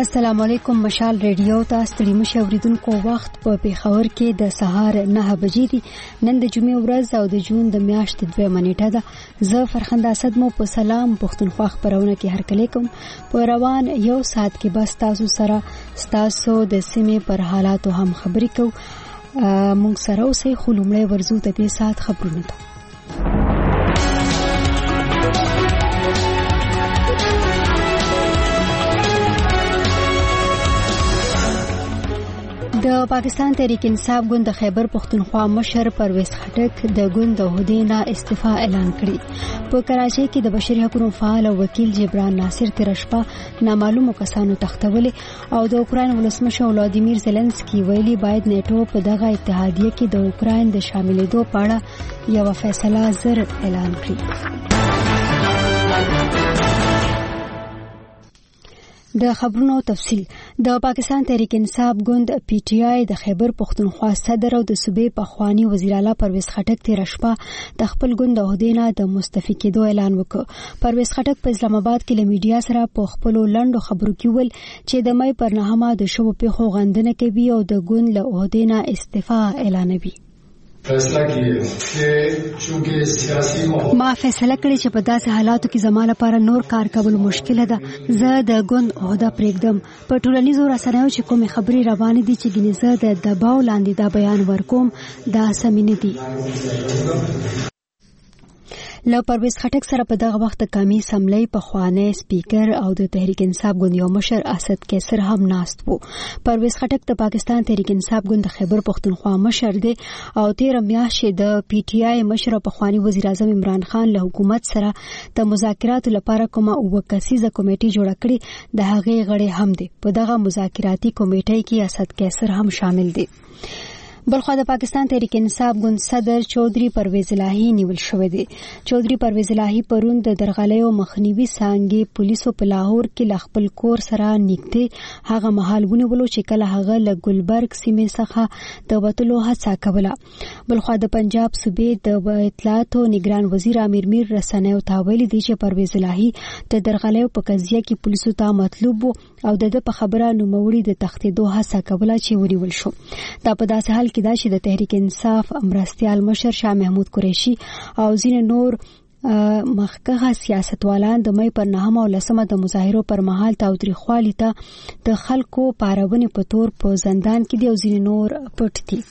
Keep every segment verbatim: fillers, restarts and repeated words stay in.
السلام علیکم. مشال ریډیو ته ستړي مشه اوریدونکو وخت په پیښور کې د سهار نه بجې دي. نن د جمعې ورځ او د جون د میاشتې دوه نیټه ده. زه فرخنده اسد مو په سلام پښتونخوا خبرونه کې هرکلی کوم. په روان یو ساعت کې بس تاسو سره تاسو د سیمې پر حالاتو هم خبرې کوو. مونږ سره اوسئ خو لومړی ورځو د دې ساعت خبرونه ته. د پاکستان تحریک انصاف ګوند د خیبر پښتونخوا مشر پرویز خټک د ګوند د عہدې نه استعفا اعلان کړی. په کراچۍ کې د بشري حقوقو فعال او وکیل جبران ناصر تیر شپه نامعلومو کسانو تختولې او د اوکراین ولسمشر ولادیمیر زيلنسکي ویلي باید نیټو په دغه اتحادیه کې د اوکراین د شاملېدو په اړه یو فیصله زر اعلان کړي. د خبرونو تفصیل. د پاکستان تحریک انصاف ګوند پی ټی آی د خیبر پښتونخوا صدر او د صوبې پخوانی وزیر اعلی پرویز خټک تیر شپه د خپل ګوند د عہدې نه د مستعفي کېدو اعلان وکړ. پرویز خټک په اسلام آباد کې له میډیا سره په خپل لنډو خبرو کې ویل چې د مې پر نهمه د شوو پیښو غندنه کوي او د ګوند له عہدې نه استعفا اعلانوي. فیصله کړی چې چونکه سیاسي ماحول ما فیصله کړی چې په داسې حالاتو کې زما لپاره نور کار کول مشکل ده. زه د ګوند عہده پرېږدم. په ټولنیزو رسنیو چې کومې خبرې روانې دي چې ګینه زه د دباو لاندې دا بیان ورکوم دا سمې نه دي. له پرویز خټک سره په دغه وخت کمی سملې پخوانی سپیکر او د تحریک انصاف ګوند یو مشر اسد کیسر هم ناست وو. پرویز خټک د پاکستان تحریک انصاف ګوند خیبر پښتونخوا مشر دی او تیر میاشت د پی ټی آی مشر پخوانی وزیر اعظم عمران خان له حکومت سره د مذاکراتو لپاره کومه وکسیزه کمیټه جوړه کړې د هغې غړي هم دی. په دغه مذاکراتي کمیټه کې اسد کیسر هم شامل دی. بلخوا د پاکستان تحریک انصاف ګوند صدر چودھری پرویز الہی نیول شوی دی. چودھری پرویز الہی پرون د درغلیو مخنیوي څنګه پولیسو په لاهور کې خپل کور سره نږدې هغه مهال ونیولو چې کله هغه له ګلبرګ سیمې څخه د وټلو هڅه کوله. بلخوا د پنجاب صوبې د اطلاعات او نگران وزیر امیر میر رسنیو ته ویلي دی چې پرویز الہی د درغلیو په قضیه کې پولیسو ته مطلوب او د په خبره نوموړي د تختیدو هڅه کوله چې ونیول شو. دا په داسې حال کې دا چې د تحریک انصاف مرستیال مشر شاه محمود قریشي او ځینې نور مخکښه سیاستوالان د مې پر نهمه او لسمه د مظاهرو پر مهال تاوتریخوالي ته د خلکو پارونې په تور په زندان کې دي او ځینې نور پټ دي.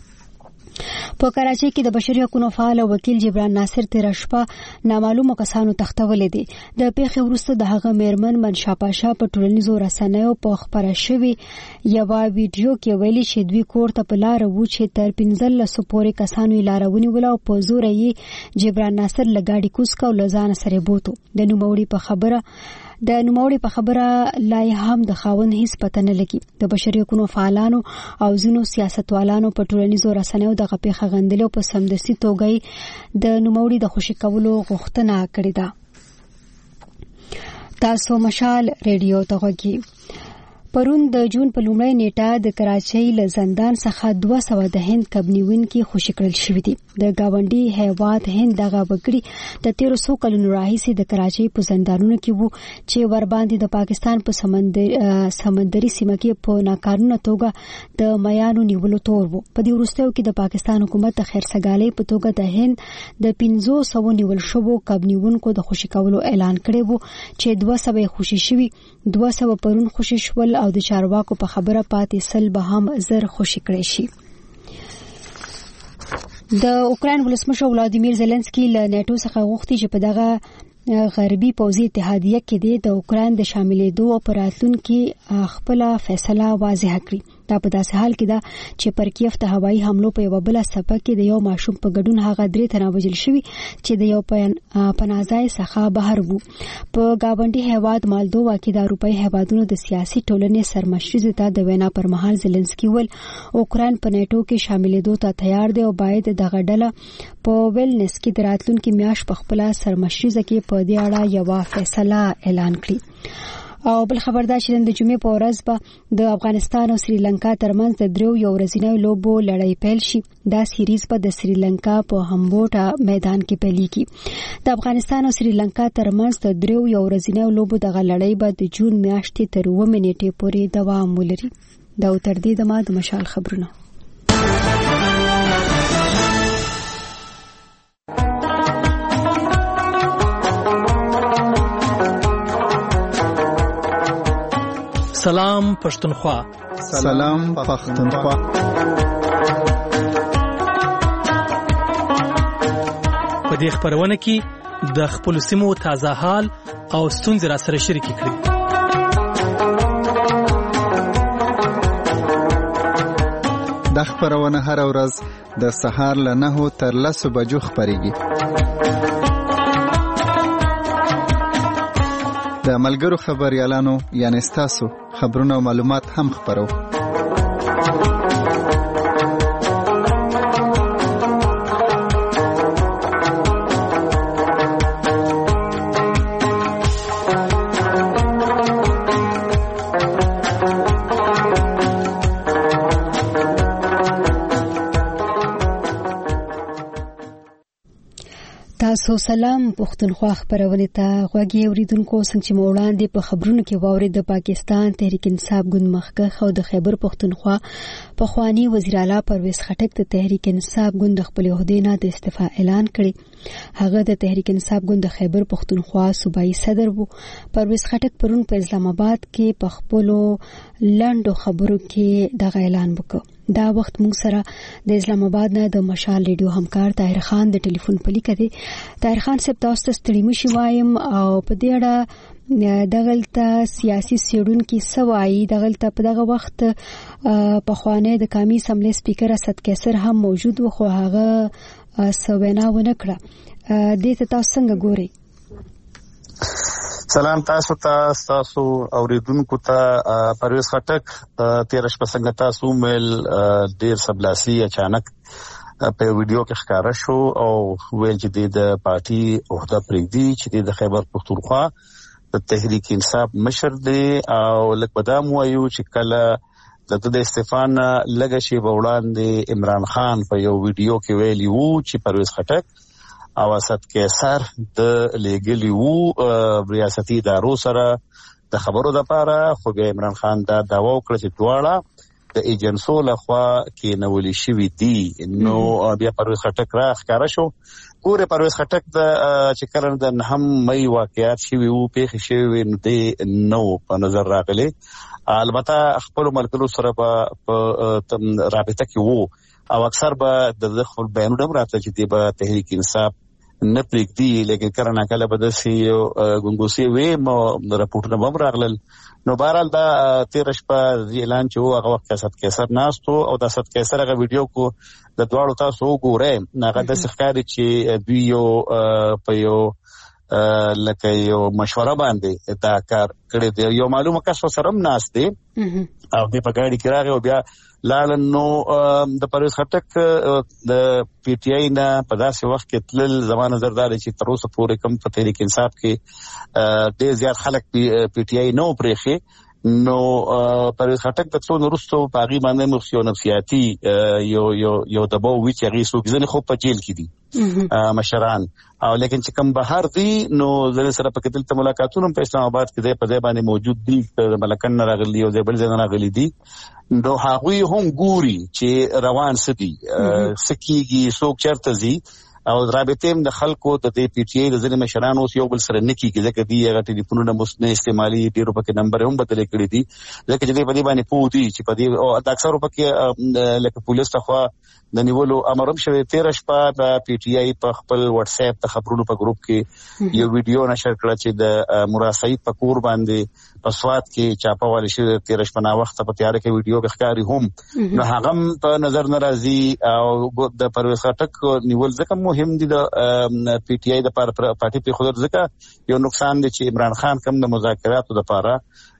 په کراچۍ کې د بشري حقوقو فعال او وکیل جبران ناصر تیر شپه نامعلومو کسانو تختولې دي. د پیښې وروسته د هغه میرمن منشا پاشا په ټولنیزو رسنیو په خبره شوی یو ویډیو کې ویلي چې دوی کور ته په لار وو چې تر پنځلس پورې کسانو یې لارونی ولا او په زور یې جبران ناصر لګاډي کوس کا او لزان سره بوتو. د نوموړي په خبره د نوموړي په خبره لای هم د خاوند هیڅ پته نه لګي. د بشري حقوقو فعالانو او ځینو سیاستوالانو په ټولنیزو رسنیو دغه پیښه غندلو په سمدستي توګه د نوموړي د خوشي کولو غوښتنه کړې ده. تاسو مشال ریډیو ته غوږی. پرون د جون په لومړۍ نیټه د کراچۍ له زندان څخه دوه سوه د هند کبنیونکي خوشي کړل شوي دي. د گاونډي هیواد هند دغه وګړي د تیرو څو کلونو راهیسې د کراچۍ په زندانونو کې وو چې ورباندې د پاکستان په سمندر سمندري سیمه کې په ناقانونه توګه د میانو نیولو تور وو. په دې وروستیو کې د پاکستان حکومت د خیرسګالۍ په توګه د هند د پنځو سوو نیول شوو کبنیونکو د خوشي کولو اعلان کړی وو چې دوه سوه خوشي شوي، دوه سوه پرون خوشي شول او د چارواکو په خبره پاتې سل به هم زر خوشي کړی شي. د اوکراین ولسمشر ولادیمیر زيلنسکي له نیټو څخه غوښتي چې په دغه غربي پوځي اتحادیه کې د اوکراین د شاملېدو او پراتلونکو خپل فیصله واضح کړي. دا په داسې حال کې ده چې پر کیف ته هوایي حملو په یو بل سپه کې د یو ماشوم په ګډون هغه درې تنه وژل شوي چې د یو پناهځای څخه بهر وو. په گاونډي هیواد مالدووا کې د اروپایي هیوادونو د سیاسي ټولنې سرمشري ته د وینا پر مهال زيلنسکي ول اوکراین په نیټو کې شاملېدو ته تیار دی او باید دغه ډله په ویلنس کې د راتلونکي میاشت په خپل سرمشري کې په دې اړه یو فیصله اعلان کړي. او بل خبر دا چې د جمعې په ورځ به د افغانستان او سریلانکا ترمنځ د دریو یو ورځنیو لوبو لړۍ پیل شي. دا سیریز په د سریلانکا په همبوټا میدان کې پیلېږي. د افغانستان او سریلانکا ترمنځ د دریو یو ورځنیو لوبو دغه لړۍ به د جون میاشتې تر اووه نیټې پورې دوام ولري. دا تر دې دمه د مشال خبرونه. سلام پښتونخوا. سلام پښتونخوا. په دې خبرونه کې د خپل سیمو تازه حال او ستونزې را سره شریک کړئ. د خبرونه هر ورځ د سهار له نهو تر لسو بجو خبريږي. د ملګرو خبريالانو یعنی ستاسو خبرونه او معلومات هم خبرو. تاسو سلام پښتونخوا خبرونه ته غوږی اوریدونکو. څنګه چې موړاندې په خبرونو کې واوري د پاکستان تحریک انصاف ګوند مخکښ او د خیبر پښتونخوا پخوانی وزیر اعلی پرویز خټک د تحریک انصاف ګوند خپل عہدې نه د استعفا اعلان کړی. هغه د تحریک انصاف ګوند د خیبر پښتونخوا صوبایي صدر وو. پرویز خټک پرون په اسلام آباد کې په خپل لنډو خبرو کې دغه اعلان وکړ. دا وخت موږ سره د اسلام آباد نه د مشال ریډیو همکار طاهر خان د ټلیفون په لیکه دی. طاهر خان صاحب تاسو ته ستړي مشي وایم او په دې اړه دغلته سیاسي سیډونکو سوای دغلته په دغه وخت په خوانه د قومي اسمبلی سپیکر اسد کیسر هم موجود و خو هغه سوینا ونه کړه. دې ته تاسو څنګه ګورئ؟ سلام تاسو ته تاسو اوریدونکو ته. پرویز خټک تیرش په څنګه تاسو مل ډیر سبلاسي اچانک په ویډیو کې ښکارا شو او ویل چې د پارټي عہده پریږدي چې د خیبر پښتونخوا د تحریک انصاف مشر دی او لکه بدام وایو چې کله د د استفان لګ شي وړاندې عمران خان په یو ویډیو کې ویلی وو چې پرویز خټک او اسد کیسر د لګلی وو ریاستي ادارو سره د خبرو د پاره. خو بیا عمران خان دا داوا وکړه چې دواړه د ایجنسو لخوا کې نولي شوی دی. نو بیا پرویز خټک را ښکارا شو. ګوره پرویز خټک د چې کله د نهم مې واقعیت شوی وو پیښ شوی نو د نو په نظر راغلی. البته خپل ملګرو سره په رابطه کې وو او اکثر به د خپل بیانونه راته چې دی به تحریک انصاف نه پریږدي لیکن کله کله به داسې یو ګنګوسې وي مو راپورټونه به هم راغلل. نو بهرحال دا تېره شپه اعلان چې و هغه وخت اسد کیسر ناست و او د اسد کیسر هغه ویډیو کو د دواړو تاسو وګورئ. هغه داسې ښکاري چې دوی یو په یو لکه یو مشوره باندې دا کار کړی دی. یو معلومه کس سره هم ناست دی او دی په ګاډي کې راغی او بیا لاړل. نو د پرویز خټک د پی ټی آی نه په داسې وخت کې تلل زما نظر دا دی چې تر اوسه پورې کم په تحریک انصاف کې ډېر زیات خلک پی ټی آی نه پرېښي. نو پرویز خټک د څو وروسته په هغې باندې مخ یو نفسیاتي یو یو یو دباو وي چې هغې څوک ځینې خو په جیل کې دي مشران او لیکن چې کوم بهر دي نو ځینې سره پکې دلته ملاقاتونه په اسلام آباد کې دی په ځای باندې موجود دي. د ملکن نه راغلي او د بل ځای نه راغلي دي. نو هغوی هم ګوري چې روان څه دي څه کېږي څوک چېرته ځي او رابطې هم د خلکو د دې پی ټي آی د ځینې مشرانو اوس یو بل سره نه کېږي ځکه دوی هغه ټلیفونونه نه استعمالي ډېرو پکې نمبر هم بدلې کړي دي ځکه چې دوی په دې باندې پوه دي چې په دې د اکثرو پکې لکه پولیس لخوا د نیولو امر هم شوی. تېره شپه د پی ټي آی په خپل واتس اپ د خبرونو په ګروپ کې یو ویډیو نشر کړه چې د مراد سعید په کور باندې په سوات کې چاپه والی شوی. تېره شپه ناوخته په تیاره کې ویډیو کې ښکاري هم نو هغه هم په نظر نه راځي او د پرویز خټک نیول ځکه مهم دي د پی ټي آی د پارټي په خود ځکه یو نقصان دی چې عمران خان کم د مذاکراتو د پاره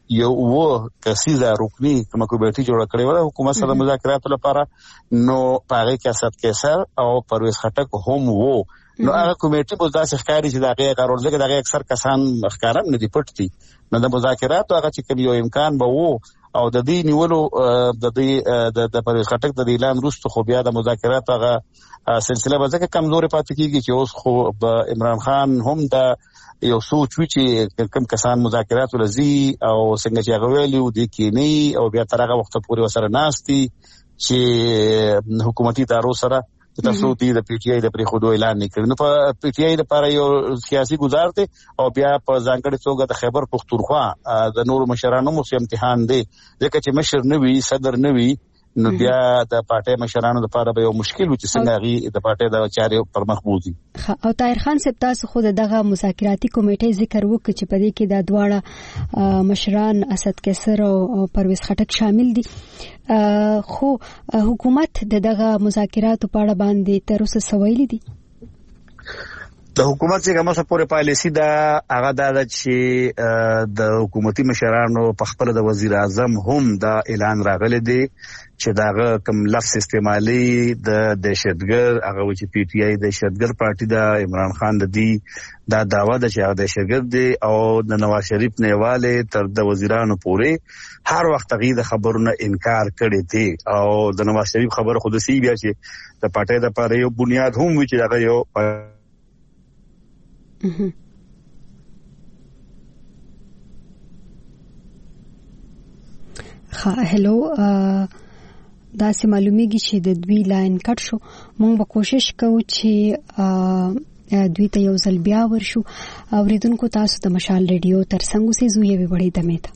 یو و کسیزه رکنی کومه کمیټي جوړ کړې و حکومت سره مذاکرات لپاره نو پاره کې اسد کیسر او پرویز خټک هم وو نو هغه کمیټي په داسې ښکاری چې دغه قرار ځکه دغه اکثر کسان ښکارم نه دي پټ دي نو د مذاکرات هغه چې کوم یو امکان به وو او د دې نیولو د دې د پرویز خټک د اعلان وروسته خو بیا د مذاکرات هغه سلسله به ځکه کمزوري پاتې کیږي چې اوس خو عمران خان هم د یو سوچ وی چې کوم کسان مذاکرات ولزي او څنګه چې هغه ویلي و دي کینی او بیا تر هغه وخت پورې وسره ناشتي چې حکومتي ادارو سره تاسو دې د پی ټ آی د پری خودو اعلان نکړ نو په پی ټ آی لپاره یو سیاسي گزار دی او بیا په ځانګړي توګه د خیبر پختونخوا د نور مشرانو مو امتحان دی ځکه چې مشر نه وي صدر نه وي نو بیا د پارټي مشرانو لپاره به یو مشکل و چې څنګه غي د پارټي د چارې پر مخ بوزي او طاهر خان صاحب تاسو خود دغه مذاکراتي کمیټې ذکر وکړ چې په دې کې د دواړه مشران اسد کیسر او پرویز خټک شامل دي خو حکومت دغه مذاکراتو په اړه باندې تر اوسه سویلي دي د حکومت څخه کومه پورې پالیسی دا هغه دا چې د حکومتي مشرانو په خپل د وزیر اعظم هم دا اعلان راغلی دی چې دا کوم لفظ استعمالي د دهشتګر هغه چې پی ټ آی د دهشتګر پارټي دا عمران خان د دی دا داوا د چې هغه دهشتګر دی او د نواز شریف نیواله تر د وزیرانو پورې هر وخت غي د خبرونو انکار کړی دی او د نواز شریف خبره خود سي بیا چې د پارټي د لپاره یو بنیاد هم وي چې هغه یو ها هلو دا سه معلومیږي چې د دوی لاین کټ شو مونږ به کوشش کوو چې دوی ته یو ځل بیا ورشو اوریدونکو تاسو د مشال ریډیو تر څنګه سي زوی به وړي دمه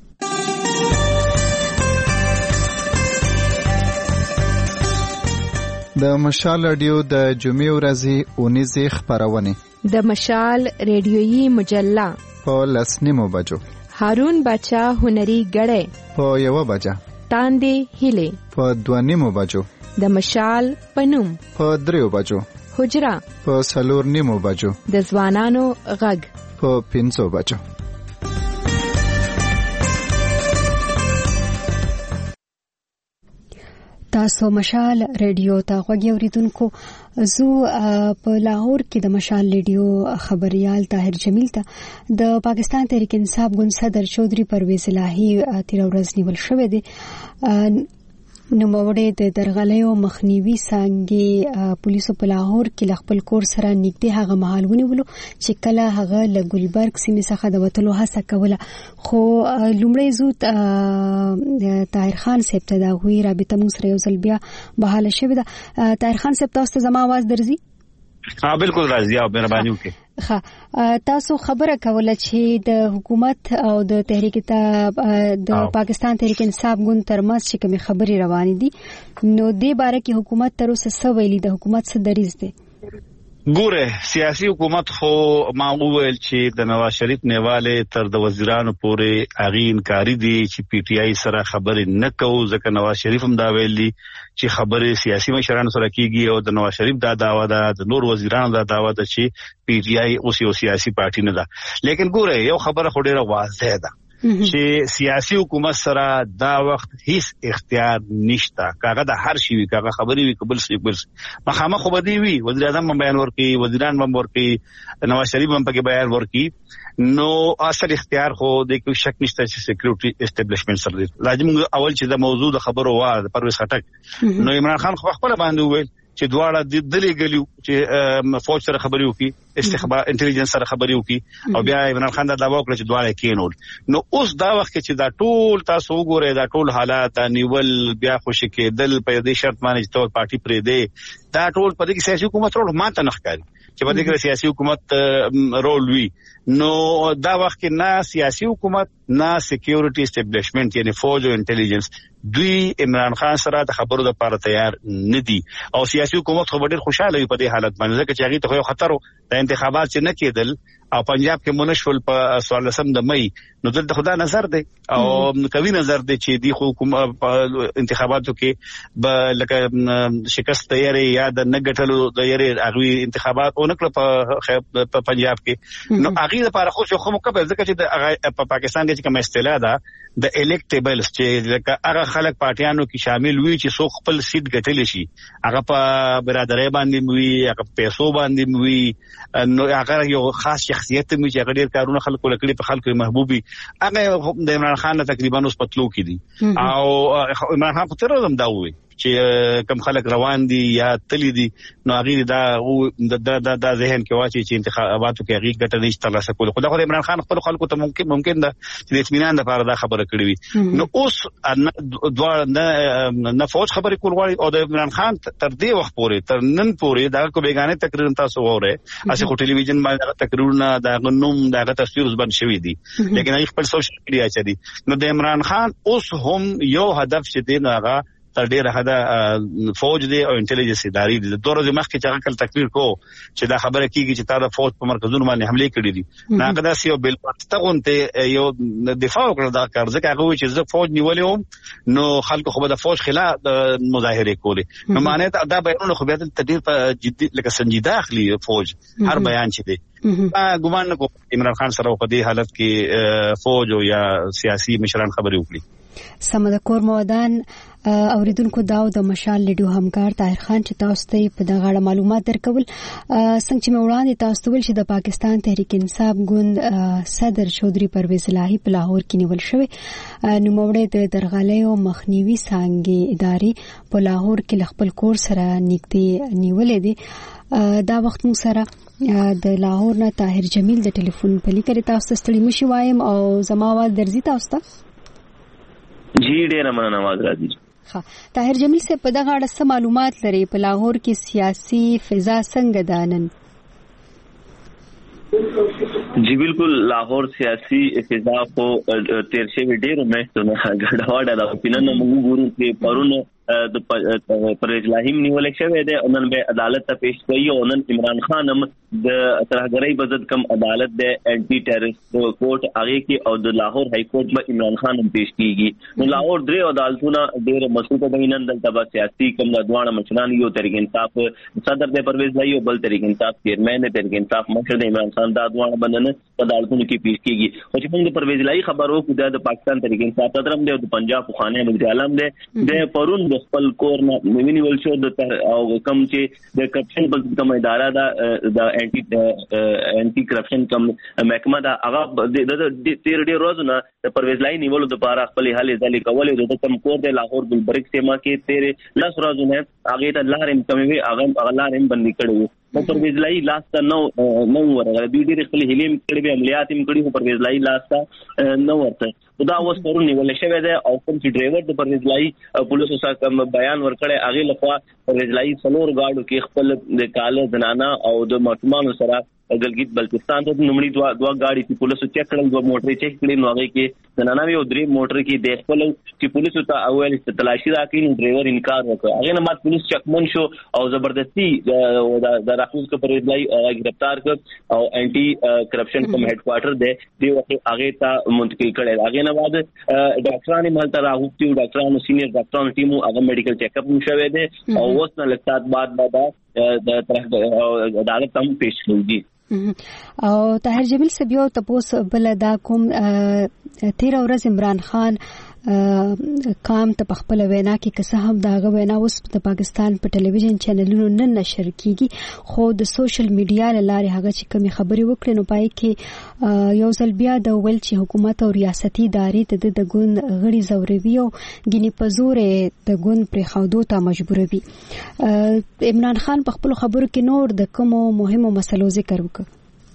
د مشال ریډیو د جمعې ورځې اونیزه خبرونه د مشال ریډیویي مجله په لسنیمو بجو هارون بچا هنري غړې په یو بجا تاندې هله په دوانیمو بجو د مشال پنوم په دریو بجو حجرا په سلور نیمو بجو د ځوانانو غږ په پنځو بجو تاسو مشال ریډیو ته غوږی اوریدونکو زو په لاهور کې د مشال ریډیو خبريال طاهر جمیل ته د پاکستان تحریک انصاف ګوند صدر چودري پرویز الهی تیر ورځ نیول شوې دي نو موړې د درغلیو مخنیوي څنګه پولیسو په لاهور کې خپل کور سره نږدې هغه محلونه ولو چې کله هغه ل ګلبرګ سیمې څخه د وټلو هڅه کوله خو لومړی زو طاهر خان صاحب ته دا وی رابطه موږ سره یو ځل بیا بحاله شوې ده طاهر خان صاحب تاسو ته زما आवाज درځي ها بالکل راځي او مهرباني وکړئ ها تاسو خبره کوله چې د حکومت او د تحریک د پاکستان تحریک انصاف ګوند ترمنځ چې کوم خبري روان دي نو دې باره کې حکومت تر اوسه څه ویلي د حکومت څه دریځ دی ګوره سیاسي حکومت خو ما وویل چې د نواز شریف نیواله تر د وزیرانو پورې اغین کاری دي چې پی ټ آی سره خبرې نه کوي ځکه نواز شریف هم دا ویلي چې خبرې سیاسي مشرانو سره کیږي او د نواز شریف دا داوا ده د نور وزیرانو دا داوا ده چې پی ټ آی اوس یو سیاسي پارټي نه ده لیکن ګوره یو خبره خو ډیره واضح ده چې سیاسي حکومت سره دا وخت هیڅ اختیار نشته کاغه د هر شي کاغه خبري وي قبل سي قبل مخامه خو بدی وي وزیر اعظم بیان ورکي وزیران هم ورکي نواز شریف هم پکې بیان ورکي نو اصل اختیار خو د کوم شک نشته چې سکیورټي اسټابلیشمنت سره لازم اول چې د موضوع د خبرو واره پرویز خټک نو عمران خان خو خپل باندې ویل چې دواړه د دلې غلیو چې فوج سره خبري وکي استخبار انټيليجنس سره خبري وکي او بیا عمران خان دا داوا وکړ چې دواړه کېنول نو اوس دا وخت چې دا ټول تاسو وګورئ دا ټول حالات نیول بیا خوشی کېدل په دې شرط باندې چې ټول پارټي پرې دی دا ټول په دې کې سیاسي حکومت رول ماته نه ښکاري چې په دې کې سیاسي حکومت رول وی نو دا وخت کې نه سیاسي حکومت نه سکیورټي اسټابلیشمنت یعنی فوج او انټيليجنس دوی عمران خان سره د خبرو لپاره تیار نه دي او سیاسي حکومت خو ډېر خوشاله وي په دې حالت باندې ځکه چې هغه ته یو خطر د انتخابات چې نه کېدل او پنجاب کې منشول په څوارلسم د مې نو دلته خدا نظر دی او کوي نظر دی چې دی حکومت انتخاباتو کې به لکه شکست تیاری یا د نګټلو د یاري اغوي انتخابات اونکله په پنجاب کې نو اغي لپاره خو خو مکبل ځکه چې په پاکستان کې کوم اصطلاح ده د الیکټیبلز چې لکه هغه خلک پارټیانو کې شامل وي چې څو خپل سیټ ګټل شي هغه په برادرۍ باندې وي هغه پیسو باندې وي نو هغه یو خاص شخصیت می چې هغه ډیر کارونه خلکو لکړي په خلکو محبوبي هغه د عمران خان تقریبا اوس پتلو کې دي او عمران خان خو تر هم دا وي چې کم خلک روان دي یا تللی دي نو هغه دا د د د ذهن کې واچي چې انتخاباتو کې هغه ګټه نشته ترلاسه کول خو دا خو عمران خان خپل خلکو ته ممکن ممکن ده چې اطمینان لپاره دا خبره کړې وي نو اوس دوه نه نه فوج خبرې کول غواړي او د عمران خان تر دې وخت پورې تر نن پورې دا کو بیگانه تقریر تاسو وره اسه خو ټلویزیون باندې تقریرونه دا غنوم دا تصویر زبن شوی دي لیکن هغه خپل سوشل میډیا چي نو د عمران خان اوس هم یو هدف چې دی هغه تر ډیره حدا فوج دی او انټيليجنس اداري دي د دوه ورځې مخکې چې هغه تقریر کو چې دا خبره کیږي چې تا د فوج په مرکزونو باندې حمله کړې دي ناګه داسې یو بل پاتغونته یو دفاع وکړه دا کار ځکه هغه چې زه فوج نیولې نو خلکو خو د فوج خلاف مظاهره کولې نو معنی دا بیانونه خو بیا د تدیر په جدي لکه سنجیده اخلي فوج هر بیان چې دی ګومان نه کوم عمران خان سره په دې حالت کې فوج او یا سیاسي مشران خبرې وکړي سمه د کور مودان اوریدونکو داو د مشال لیډیو همکار طاهر خان چې تاسو ته په دغه اړه معلومات درکول څنګه چې وړاندې تاسو ول چې د پاکستان تحریک انصاف ګوند صدر چودري پرویز الهی په لاهور کې نیول شوی نو موړې د درغلۍ او مخنیوي څنګه اداري په لاهور کې خپل کور سره نږدې نیولې دي دا وخت مو سره د لاهور نه طاهر جمیل د ټلیفون په لیکل تاسو ستړي مشي وایم او زماوال درځي تاسو ته جی ډیره مننه आवाज راځي ها طاهر جمیل سے په دغه اړه څه معلومات لري په لاهور کې سیاسي فضا څنګه ده نن جی بالکل لاهور سیاسي فضا کو تیر شوی ډیرو مېستونه غډواډه دا پیننه موږ ګورو چې پرونه د پرویز الهی نیول شوی دی نن به عدالت ته پیش کوي او نن عمران خان هم د ترهګرۍ بزد کم عدالت د انټي ټیرریست کورټ هغه کې او د لاهور های کورټ به عمران خان هم پیش کیږي نو لاهور درې عدالتونه ډېر مسعود دي نن دلته به سیاسي کم د دوه مشران یو تحریک انصاف صدر د پرویز الهی او بل تحریک انصاف چیرمن د تحریک انصاف مشر د عمران خان دا دوه بندنه عدالتونو کې پیش کیږي او چې موږ د پرویز الهی خبرو کو د پاکستان تحریک انصاف صدر هم دی او د پنجاب خانه مجد عالم دی د پرون د خپل کور نه مینیول شو د او کم چې د کرپشن بل کوم اداره دا د انټي انټي کرپشن کم محکمه دا هغه د تیر ډیر روزونه د پرویز الهی نیولو د لپاره خپل حل ځلې کولې د کم کور د لاهور ګلبرګ سیمه کې تیر لاس روزونه هغه ته لارم کموي هغه لارم بندي کړو په پرویز الهی لاسته نو نو ورغله دوی ډېر خپل هلیم کړي به عملیات هم کړي په پرویز الهی لاسته نو ورته دا اوس پرون نیول شوی دی او کوم چې ډرایور د پرویز الهی پولیسو سره کوم بیان ورکړي هغه لخوا پرویز الهی څلور گاډو کې خپل د کاله زنانه او د ماشومان سره ګلګیت بلتستان ته نمړي دوا دوا گاډي چې پولیسو چیک کړل دوه موټر چیک کړي نو هغه کې زنانه یو درې موټر کې د خپل چې پولیسو ته اول تلاشي راکړي نو ډرایور انکار وکړ هغه نه بعد پولیس چکمن شو او زبردستی د راخوز کو پرویز الهی گرفتار کړ او انټي کرپشن کوم هډ کوارټر دی دی وخت هغه ته منتقل کړي هغه نه بعد ډاکټرانو ملته راغوتي ډاکټرانو سینیئر ډاکټرانو ټیمو هغه میډیکل چیک اپ شوی دی او اوس نه لږ بعد بعد د طرف عدالت هم پیش کیږي او طاهر جمیل سبیو تاسو بل دا کوم تیر ورځ عمران خان کام ته خپل وینا کې کسه هم داغه وینا اوس د پاکستان په ټلویزیون چینلونو نن نشر کیږي خو د سوشل میډیا لاره هغه چې کومي خبري وکړي نو پای کې یو ځل بیا د ول چې حکومت او ریاستي ادارې ته د ګوند غړي زوروي او ګینی پزور د ګوند پر خودو ته مجبوروي عمران خان په خپل خبرو کې نور د کومو مهمو مسلو ذکر وکړ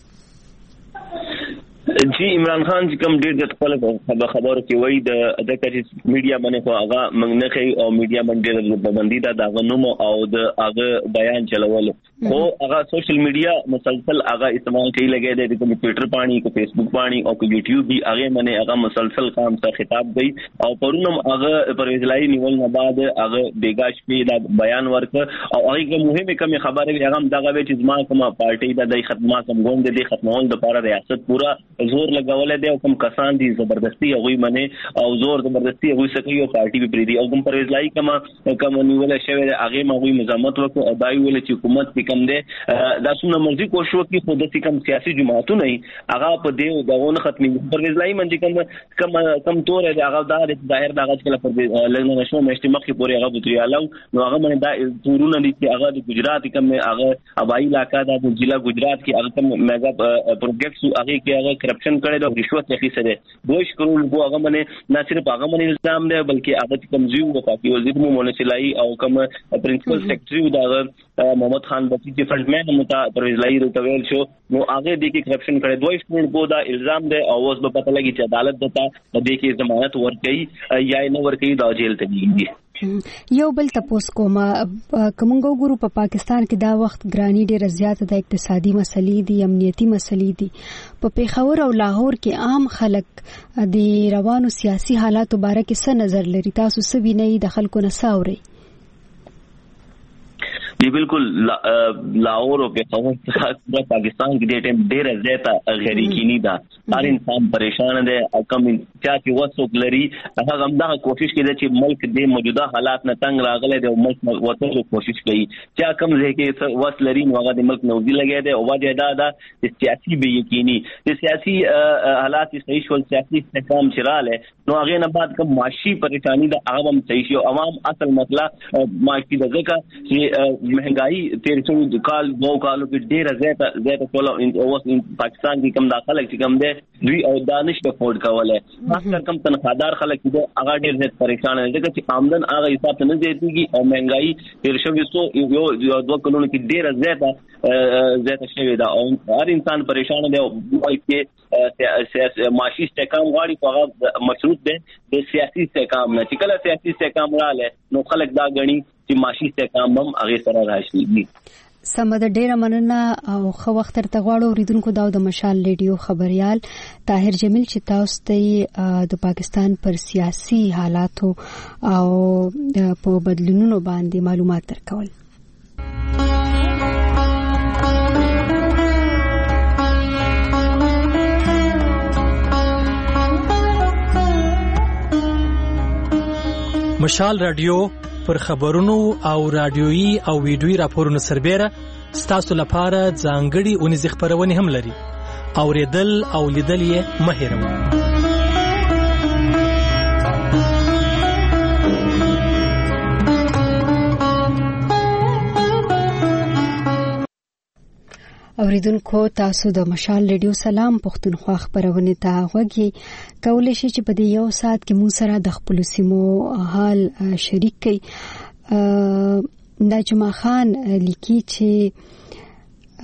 جی عمران خان چې کوم ډېر د خپل خبرو کې وایي د د چې میډیا باندې خو هغه موږ نه کوي او میډیا باندې د پابندي دا د غنوم او د هغه بیان چلول او هغه سوشل میډیا مسلسل هغه استعمال کوي لګي دی کوم ټویټر پانی کو فیسبوک پانی او کو یوټیوب بھی هغه منه هغه مسلسل کام ته خطاب دی او پرونم هغه پرویز الهی نیول نه بعد هغه بیګاش په دا بیان ورک او هغه مهمه کوم خبره هغه دغه وی چې ما کومه پارټي د دای ختمه کوم ګوند دي ختمول د لپاره ریاست پورا زور لګول دی او کوم کسان دي زبردستی هغه منه او زور زبردستی هغه سکی او پارټي به پریدي او کوم پرویز الهی کوم کوم نیول شوی هغه ما وی مزامت وکړو او دای ویل چې حکومت کم دی دا څونه مرضی کوشش وکړي خو د کم سیاسي جماعتونه هغه په دې دغه ختمي پرویز الهی منځ کوم کم کم تور دی هغه د ظاهر دغه کله پر لږ نشو مشتي مخې پورې هغه بوتریالو نو هغه باندې دا تورونه دي چې هغه د گجرات کوم هغه ابای علاقہ د ضلع گجرات کې هغه کوم میگا پروجیکټس هغه کې هغه کرپشن کړي د رشوت اخیسته دي دوه کروڑ کو هغه باندې نه صرف هغه باندې الزام دی بلکې هغه کوم زیو وکاکي وزیر مو مونسلای او کوم پرنسپل سیکریټری دا محمد خان بچی چې فرنٹ مین متا پرویز الهی روتویل شو نو هغه د کې کرپشن کړي دوه کروڑ کو دا الزام دی او اوس به پته لګي چې عدالت دته د دې کې ضمانت ورکړي یا نه ورکړي دا جیل ته دیږي یو بل تاسو کوم کومنګو ګورو په پاکستان کې دا وخت ګرانی ډیره زیاته د اقتصادي مسلې دي امنیتي مسلې دي په پیښور او لاهور کې عام خلک د روانو سیاسي حالاتو باره کې څه نظر لري تاسو څه وینئ د خلکو نه ساوري جی بالکل لاہور او پیښور د پاکستان کې د ټیم ډیره زیاته غیر یقیني ده هر انسان پریشان دی او کوم چې وڅوک لري هغه هم دا کوشش کوي چې ملک د موجوده حالات نه تنگ راغلی دی او ملک وته کوشش کوي چې کوم ځای کې وس لري نو هغه د ملک نوځي لګي دی او وجه دا ده چې سیاسي به یقیني د سیاسي حالات صحیح شول سیاسي استحکام چراله نو هغه نه بعد کوم معاشي پریشانی ده هغه هم صحیح شو عوام اصل مسله معاشي د ځکه چې महंगाई تیر څو کال دو کالو کې ډیره زیاته زیاته کوله او پاکستان کې کم داخله چې کم دی دوی او دانش په فورد کوله اکثر کم تنخوادار خلک دي هغه ډیر زیات پریشان دي چې آمدن هغه حساب ته نه زیاتېږي او महंगाई تیر شوی سو یو دوه کلونو کې ډیره زیاته زیاته شوی دا او هر انسان پریشان دی او کې معاشي استحکام غواړي په هغه مشروط دی د سیاسي استحکام نه چې کله سیاسي استحکام رااله نو خلک دا غني چې معاشي استحکام هم هغه سره راشي سمه د ډیره مننه او خو وخت تر تغواړو ریدونکو دا د مشال ریډیو خبريال طاهر جمیل چې تاسو ته د پاکستان پر سیاسي حالاتو او په بدلونونو باندې معلومات درکول مشال رادیو پر خبرونو او رادیويي او ویډیويي راپورونو سربېره ستاسو لپاره ځانګړي اونیز خبرونه هم لري اوریدل او لیدل یې مه هېروئ اوریدونکو تاسو د مشال ریډیو سلام پښتونخوا خبرونه ته غوږی کولای شئ چې په دې یو ساعت کې مو سره د خپل سیمو حال شریک کړئ دا جمع خان لیکي چې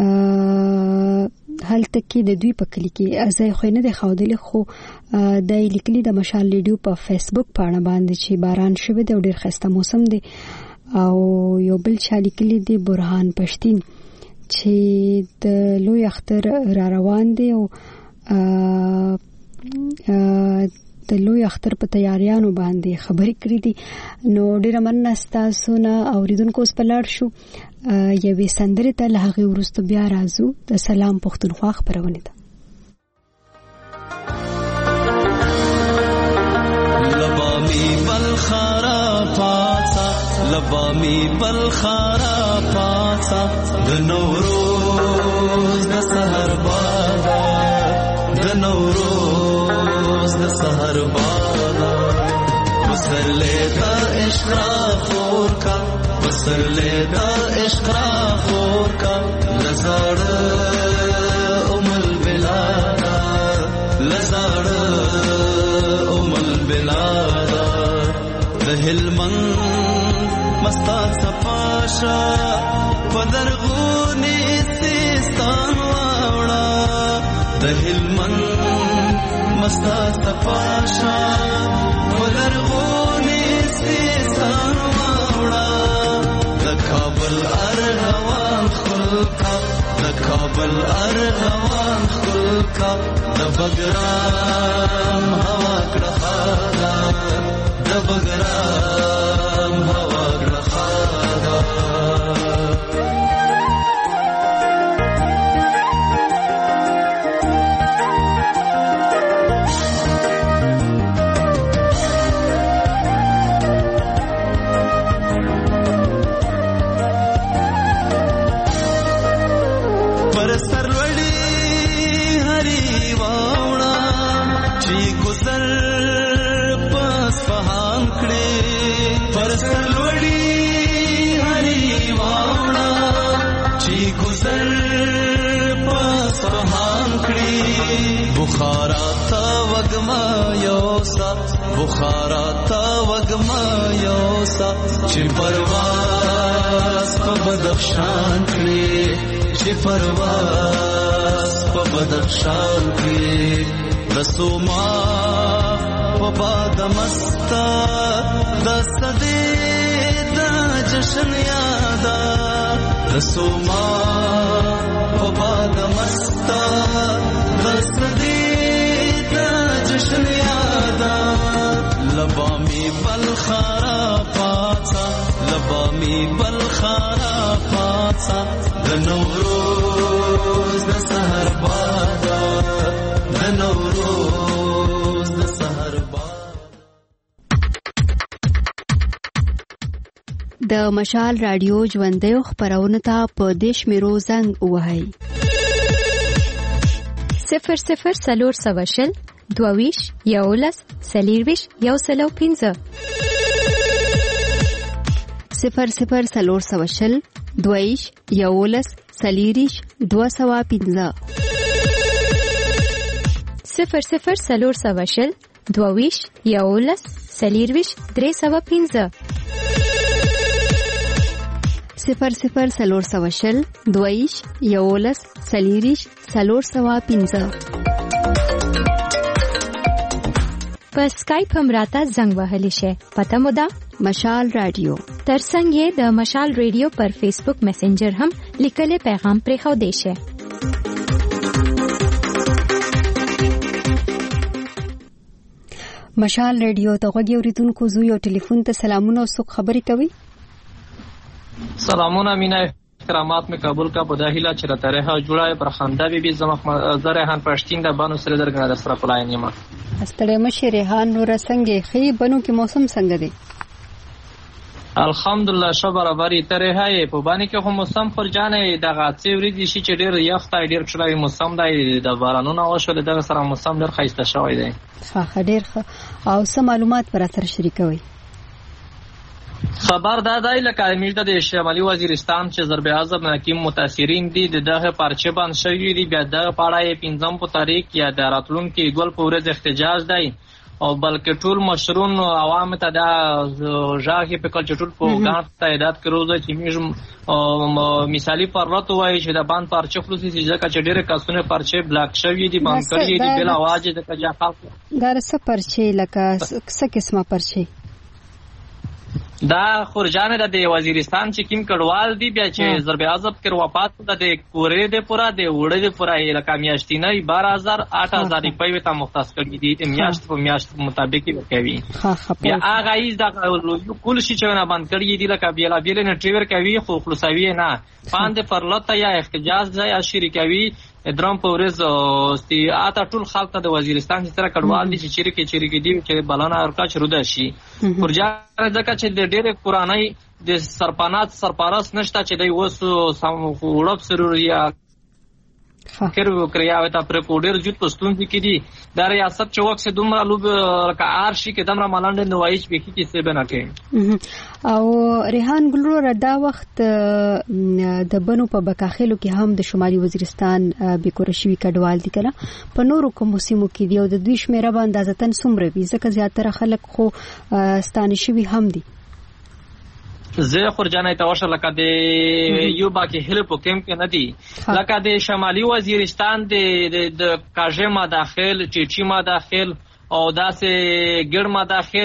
هلته کې د دوی په کلی کې ازای خو نه د خاودل خو د لیکلي د مشال ریډیو په فیسبوک پاڼه باندې چې باران شوه د ډېر خسته موسم دی او یو بل چا لیکلي دی برهان پښتين چې د لوی اختر را روان دی او د لوی اختر په تیاریانو باندې خبرې کړې دي نو ډیره مننه تاسو نه اوریدونکو اوس په لاړ شو یوې سندرې ته له هغې وروسته بیا راځو د سلام پښتونخوا خپرونې ته لبامی بلخارا پاڅه لبامی بلخارا پاڅه د نوروز د سحر بادا د نوروز د سحر بادا وسرلې دا عشق خور کا وسرلې دا عشق خور کا لزړ امل بلادا لزړ امل بلادا د هلمند مستا صفاشا پدرغونی سیستان واوڑا د هلمند مستا صفاشا پدرغونی سیستان واوڑا د کابل ارغوان خلکا د کابل ارغوان خلکا د بګرام هوا کړه خالا د بګرام هوا کړه خالا بخارا تا وگما یوسا بخارا تا وگما یوسا چی پرواز پا بدخشان کلی چی پرواز پا بدخشان کلی رسوما پا بادمستا دست دی دا جشن یادا رسوما پا بادمستا دست دی جشن یادا لبامی بلخارا پاتا لبامی بلخارا پاتا د نوروز د سحر بادا د نوروز د سحر بادا. د مشال رادیو ژوندۍ خبرونه ته په دیش میرو زنګ وهي صفر صفر سلور سوشل دوویش یولس سلیرویش یو سلو پینزه صفر صفر سلور سوشل دوویش یولس سلیریش دو سوا پینزه صفر صفر سلور سوشل دوویش یولس سلیرویش درې سوا پینزه صفر صفر سلور سوشل دوویش یولس سلیریش سلور سوا پینزه په سکایپ هم راته زنګ وهلی شي. پته مو ده مشال رادیو. ترڅنګ یې د مشال رادیو پر فیسبوک میسنجر هم لیکلي پیغام پرېښو دی شي. مشال رادیو ته غوږی اوریدونکو زو یو ټلیفون ته سلامونه او څوک خبرې کوي؟ سلامونه مینا احترامات میں قبول کا بداهیلا چرته رها جوړای پر خندا بي بي زمخ زرهان پښتین د بانو سره درګنه در سره پلای نیمه استړی مشه ریحان نور څنګه خي بنو کې موسم څنګه دی؟ الحمدلله شو برابرې ترې هاي په باندې کې هم موسم پر جانې د غاڅې ورېدي شي چې ډېر یخ تا ډېر چلای موسم دی د بارانونو او شول دغه سره موسم ډېر خسته شوی دی. ښه ډېر ښه او څه معلومات پر سره شریکوي؟ خبر دا دی لکه امیر د شمالي وزیرستان چې ضرب اعظم حکیم متاثرین دي د دغه پارچه باندې شوی دی بیا د پاړای پنځم په تاریخ یا د راتلونکو ګل په ورځ احتجاج دی او بلکې ټول مشرون عوام ته دا ژاغي په کل چټول په غاټ تعداد کروزه چې میږ مثالی پرلط وایي چې د باند پارچه خلاصي چې ځکه چې ډېر کسونه پارچه بلاک شوی دي باند کړی دي بل आवाज د کجا خاص دا څه پرچه لکه څه قسمه پرچه دا خورجان د وزیرستان چې کیم کډوال دی بیا چې ضرب اعظم کې وفات د کورې د پورا د وړې د پورا لکه میاشتینه بارہ هزار آٹھ هزار روپۍ ته مختص کړی دي میاشت په میاشت مطابق کوي بیا هغه ایز د کول شي چې نه باندې کړی دي لکه بیل بیل نه ټریور کوي خو خلاصوي نه باندې پرلطه یا احتجاج ځای شریکوي درام په ورځ استي اته ټول خلک د وزیرستان چې سره کډوال دي چې چیرې چیرې دي چې بلانه ورکا شروع ده شي ورجا ځکه چې د ډېر قرآنی د سرپانات سرپارس نشته چې د وسو سم وړب سروریا کړو کړیا وتا پر کوډر جوت پستون دي کې دي دا ریاست چې وخت دومره لوب کار شي کې دمره مالند نوایش به کې څه بنا کې او ریحان ګلرو دا وخت د بنو په بکاخلو کې هم د شمالي وزیرستان بیکورشوي کډوال دي کنه په نورو کوم سیمو کې دی او د دوی شمیره باندې ځتن څومره وي ځکه زیاتره خلک خو ستانه شوی هم دي زه خورجانای توشه لکه د یو باکي هله په کم کې ندي لکه د شمالي وزیرستان د د کاژه ما داخل چیچی ما داخل او داسې ګړ ما داخل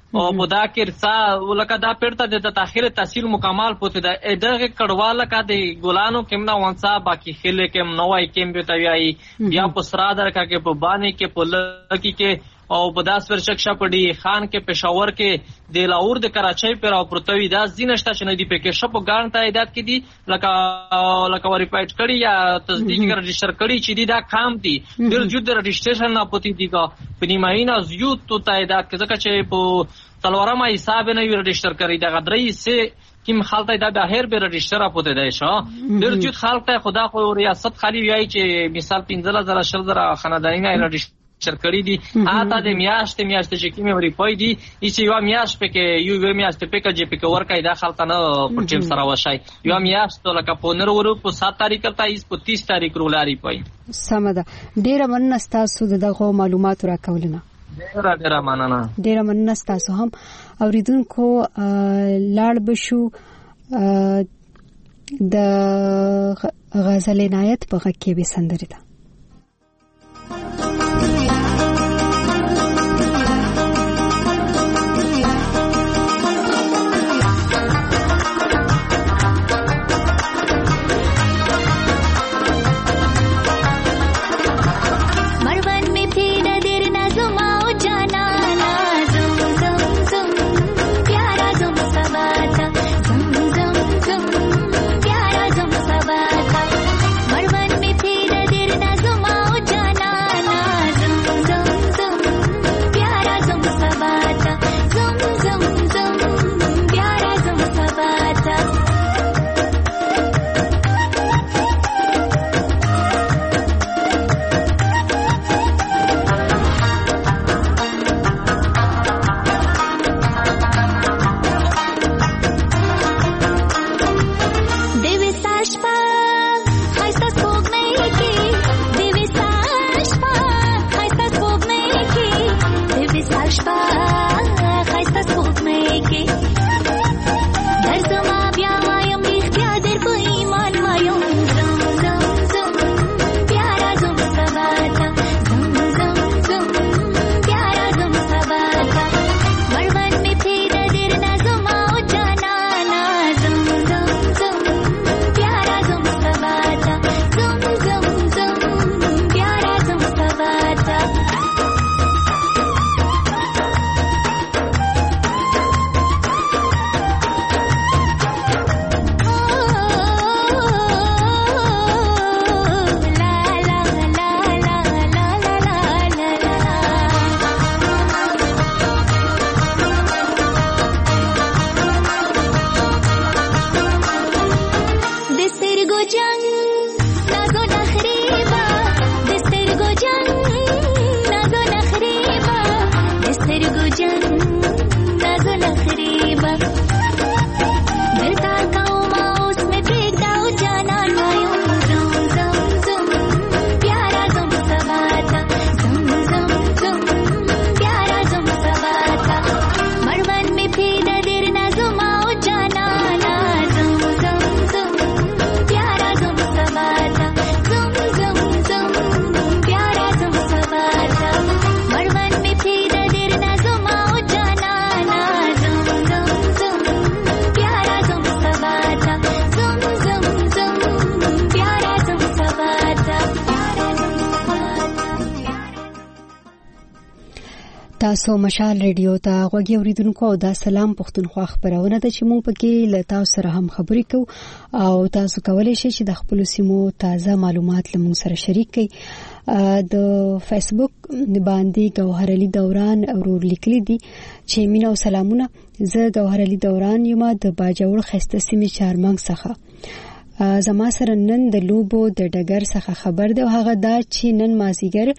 او په دا کې رسا ولکه دا پړته د تاخير تحصیل مکمل پوت ده دغه کډواله کا د ګلانو کمنا وانسا باقی خله کم نوای کم به تویای بیا په سرا درکا کې په باندې کې په لکی کې او په داس ور شکشا پډي خان کې پېښور کې د لاهور د کراچۍ پر او پروتوي دا زینشتا چې نه دی پکې شپو ګان ته ایدات کې دي لکه لکه وریفاید کړي یا تصدیق کړي رجستر کړي چې دی دا کام دي ډیر جوړ رجستریشن نه پوتې دي کا په نیماینا زیوت ته ایدات کې ځکه چې په تلوارما حساب نه وی رجستر کړي دا غدري سه کیم خالته دا بهر به رجستر اپوته دی شو ډیر جوړ خالته خدا خو ریاست خالی ویای چې مثال پنځه زره شل زره خاندانی نه رجستر شرکړی دي اته د میاشتې میاشتې چې کیمه وری پای دي چې یو میاشت پکې یو یو میاشت پکې چې پکې ورکای دا خلک نه پټیم سره وشای یو میاشت لکه پونر ورو په سات تاریخ ته ایس په تیس تاریخ رولاري پای سمده ډیره مننه تاسو دغه معلومات راکولنه ډیره ډیره مننه ډیره مننه تاسو هم اوریدونکو لاړ بشو د غزل عنایت په غږ کې به سندره ده تاسو مشال ریډیو ته غوږی اوریدونکو او دا سلام پښتونخوا خبرونه ده چې مو پکې له تاسو سره هم خبرې کوو او تاسو کولای شئ چې د خپل سیمو تازه معلومات له موږ سره شریک کړئ د فیسبوک باندې ګوهر علي دوران اور لیکلي دي چې مینه او سلامونه زه ګوهر علي دوران یم د باجوړ خسته سیمې چارمنګ څخه زما سره نن د لوبو د ډګر څخه خبر ده او هغه دا چې نن مازیګر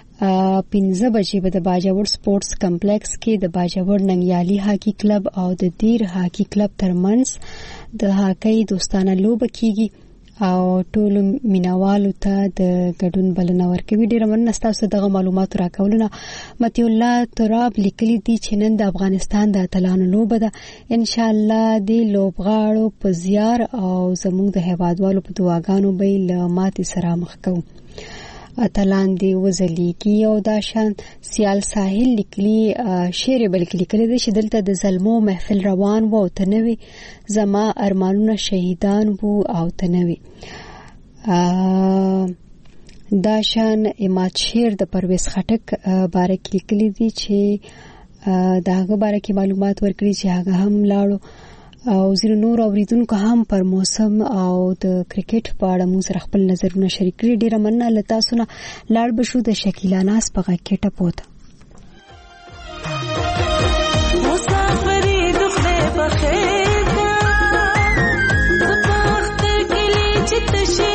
پنځه بجې به د باجوړ سپورتس کمپلیکس کې د باجوړ ننګیالي هاکی کلب او د دیر هاکی کلب ترمنځ د هاکی دوستانه لوبه کیږي او ټول مینوالو ته د ګډون بلنه ورکوي. ډیره مننه تاسو دغه معلومات راکولونه. متي الله تراب لیکلي دي چې نن د افغانستان د اتلانو لوبه ده. ان شاء الله د لوبغاړو په زیار او زموږ د هیوادوالو په دعاګانو به له ماتې سره مخ کوو. اتلان دی وزلیږي او دا شان سیال ساحل لیکلي شعر بلکې لیکلي دی چې دلته د ظلمو محفل روان وو او تنوي زما ارمانونه شهیدان وو او تنوي دا شان اماد شعر د پرویز خټک باره کې لیکلي دي چې داغه باره کې معلومات ورکړي چې هغه هم لاړو او زیر نور اوریدونکو هم پر موسم او د کرکټ په اړه مو سره خپل نظرونه شریک کړي. ډیره مننه لتا سونه لاړ بشو د شکیلا ناس په غکټه پوت مسافری دخله بخیر کا وخت کلی چتشي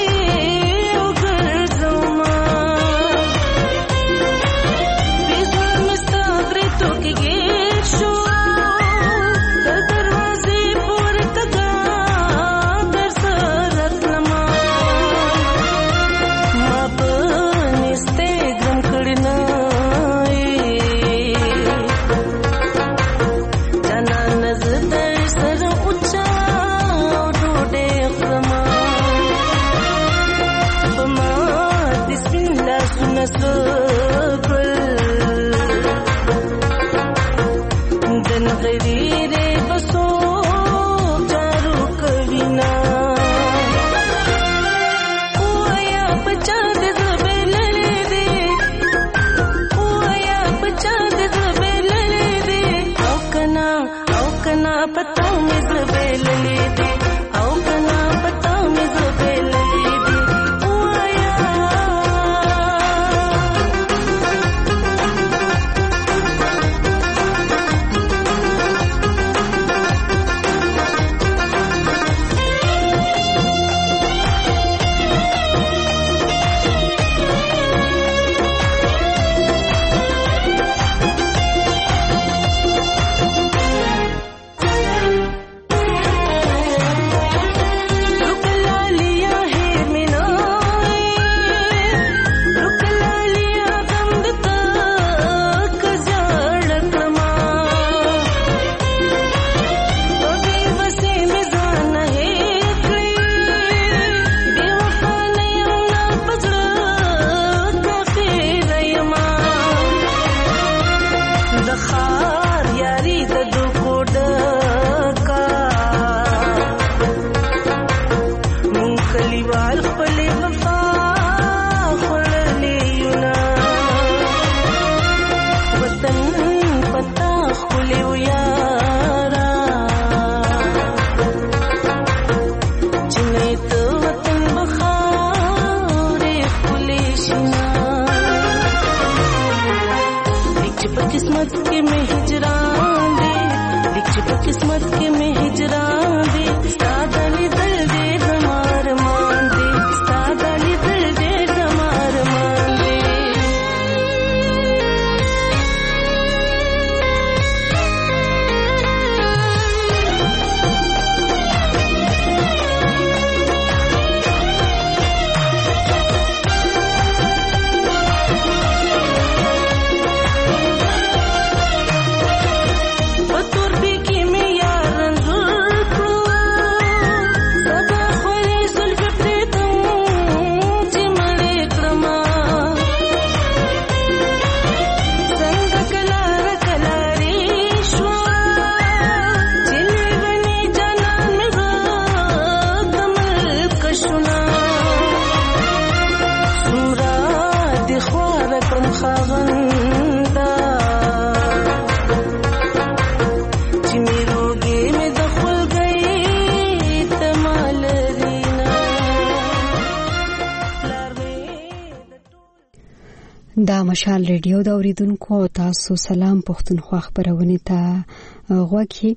دا مشال ریډیو دا اوریدونکو تاسو سلام پښتونخوا خبرونه ته غوږی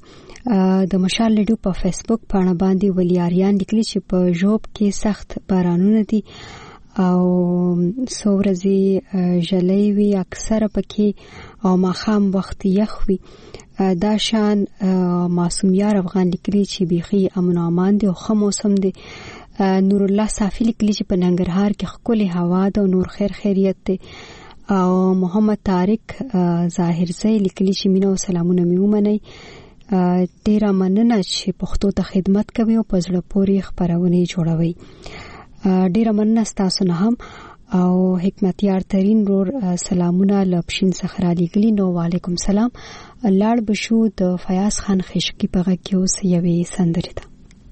د مشال ریډیو په فیسبوک باندې باندې ولیاریان لیکلي چې په جوب کې سخت بارانونه دي او سورزي جلوی وی اکثر پکې او ماخام وخت یخ وی دا شان معصوم یار افغان لیکلي چې بيخي امن امان دي او خو موسم دي. نور الله صافی لیکلی چې په ننګرهار کې خولي هوا ده او نور خیر خیریت ده. او محمد طارق ظاهر زئی لیکلی چې مینه او سلامونه میومنئ. ډیر مننه چې پښتو ته خدمت کوي او په زړه پورې خبرونه جوړوي. ډیر مننه تاسو نه هم او حکمتیار ترين رور سلامونه لپشین څخه را لګلی نو وعلیکم سلام. لاړ بشو د فیاض خان خشکی په غږ کې اوس یوې سندرې ده.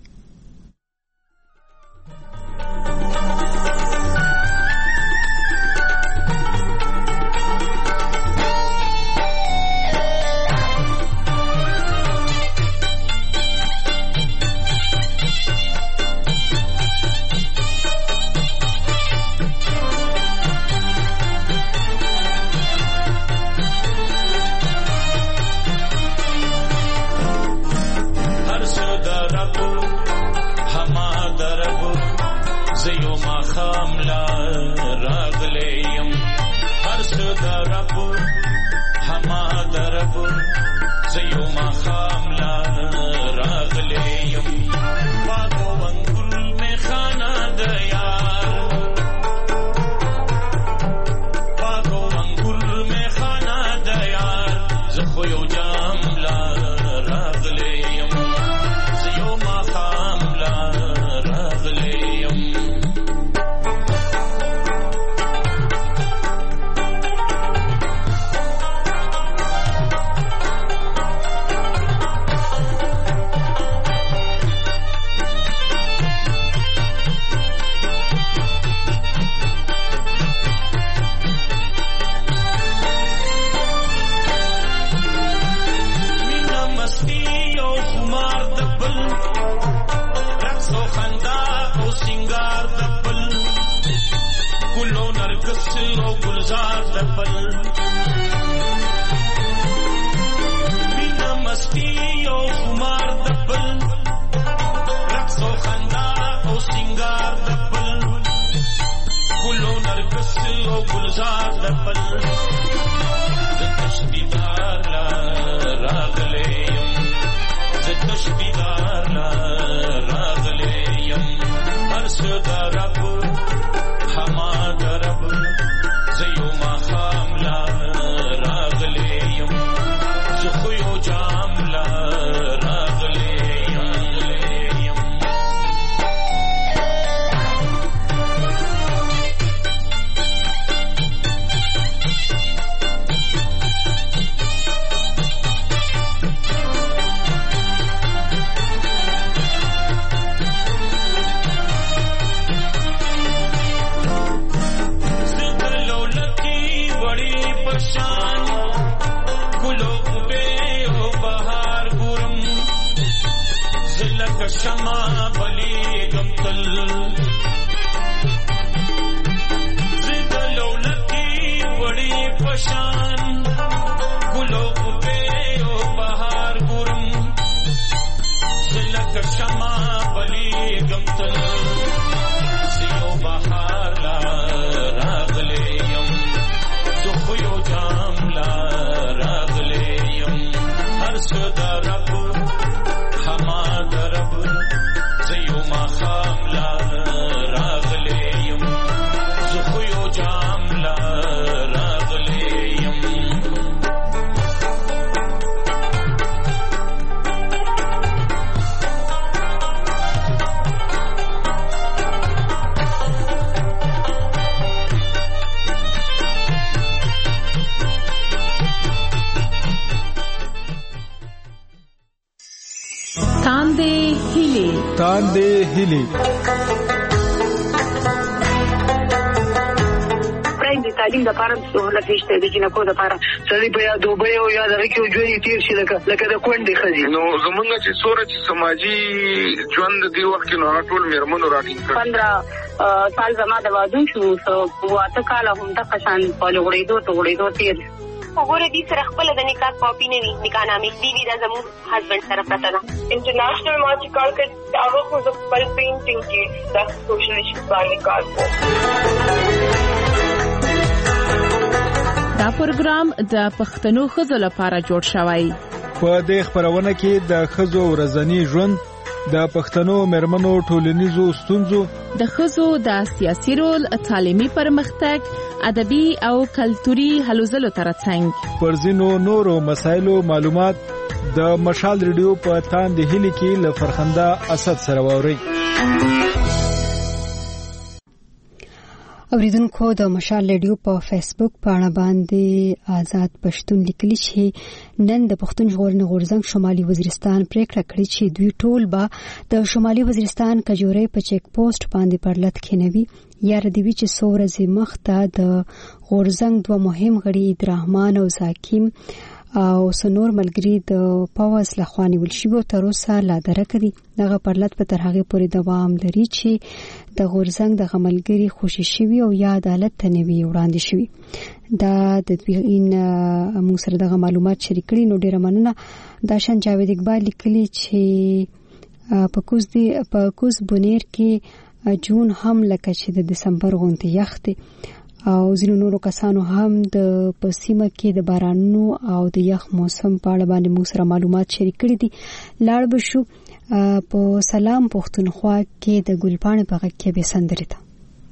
تاندې هیلي تعلیم د پاره سہولت نشته د جنکو د پاره سړي په یاد وبې او یاد راکې او ژوند تیر شي لکه لکه د کونډې خزي نو زمونږ چې سورج سماجی ژوند دی وخت نو ټول میرمنو راټینګ کړ پندرہ سال زما د وادو شو واته کال هم د قشان په لوړېدو ته وړېدو تیر وګوره دې سره خپل د نکاح کاپی نه وي نکاح نامې دی وی د زمو هسبند سره پته ده انټرنیشنل مارچ کار کړ هغه خو د خپل پینټینګ کې د سوشل ایشوز باندې کار کوي. دا پروګرام د پښتنو ښځو لپاره جوړ شوی. په دې خبرونه کې د ښځو ورځنی ژوند، د پښتنو مېرمنو ټولنیزو ستونزو، د ښځو د سیاسي رول، تعلیمي پرمختګ، ادبي او کلتوري هلو ځلو ترڅنګ پر ځینو نورو مسایلو معلومات د مشال ریډیو په تاندې هیلي کې له فرخنده اسد سره واوري. اوریدونکو د مشال رادیو په فیسبوک پاڼه باندې آزاد پښتون لیکلی چې نن د پښتون ژغورنې غورځنګ شمالي وزیرستان پریکړه کړې چې دوی ټول به د شمالي وزیرستان کجوري په چیک پوسټ باندې پرلط کېنوي. یاره دی وی چې څو ورځې مخته د غورځنګ دوه مهم غړي عبدالرحمن او زاکیم او سنور ملګری د پاوز لخوا نیول شوي او تر اوسه لا درکه دي. دغه پرلط په تر هغې پورې دوام لري چې د غورځنګ دغه ملګري خوشي شوي او یا عدالت ته نه وي وړاندې شوي. دا د دوی موږ سره دغه معلومات شریک کړي. نو ډېره مننه. دا شان جاوید اقبال لیکلي چې په کوز دی په کوز بونیر کې جون هم لکه چې د دسمبر غونډې یخ دی او ځینو نورو کسانو هم د پسیمه کې د بارانونو او د یخ موسم په اړه باندې موږ سره معلومات شریک کړي دي. لاړ به شو په سلام پښتونخوا کې د ګلپاڼې په غږ کې به سندرې ته.